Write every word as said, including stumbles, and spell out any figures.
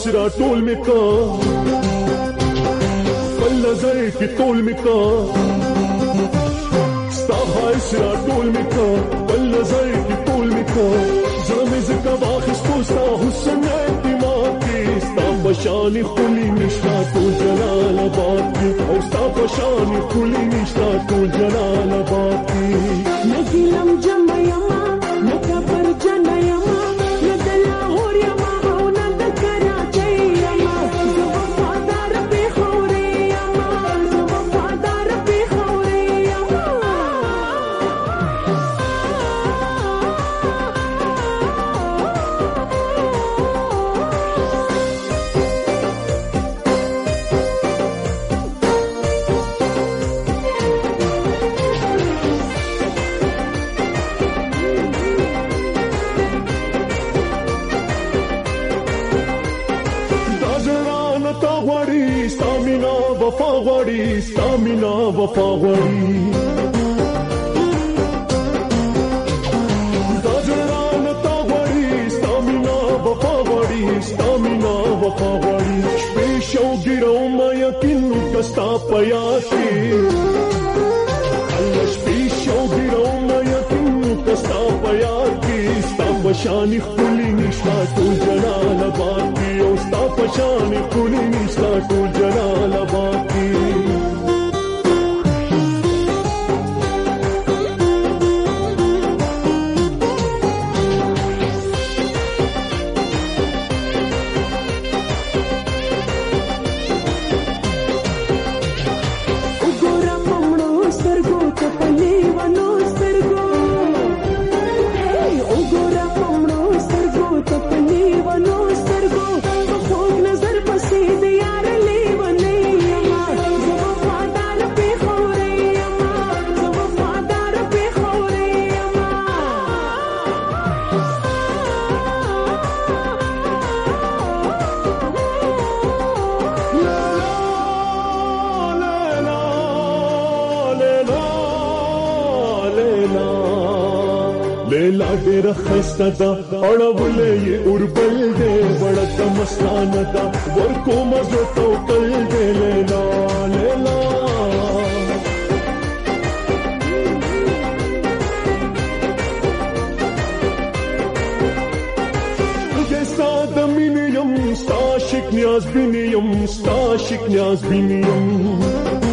اسرا ټول میکا بل نظر کی ټول میکا ستا اسرا ټول میکا بل نظر کی ټول میکا زمز کا واخستو ستا حسن اعتماد کی ستا بشانی خلی نشتا تو جلال آباد کی او ستا بشانی خلی نشتا تو جلال آباد کی نگلم جمع یما نکا پر جن یما ندلا هور یما او ند کراچی یما زو وفادار پی خوری یما زو وفادار پی خوری یما Stamina wafa wadi, stamina wafa wadi. Dajaran ta wadi, stamina wafa wadi, stamina wafa wadi. Special giro maya kinu kasta payati. Allah special giro maya kinu kasta payati. Sta bashani khuli nishta tu jalal abadi. O sta bashani khuli nishta tu jalal abadi. لیلا ډېره ښایسته ده اړولی یې اوربل دی وړه مستانه ده ورکومه زړه توکل دی لیلا لیلا زه ستا د مینې یم ستا عاشق نیازبینې یم ستا عاشق نیازبینې یم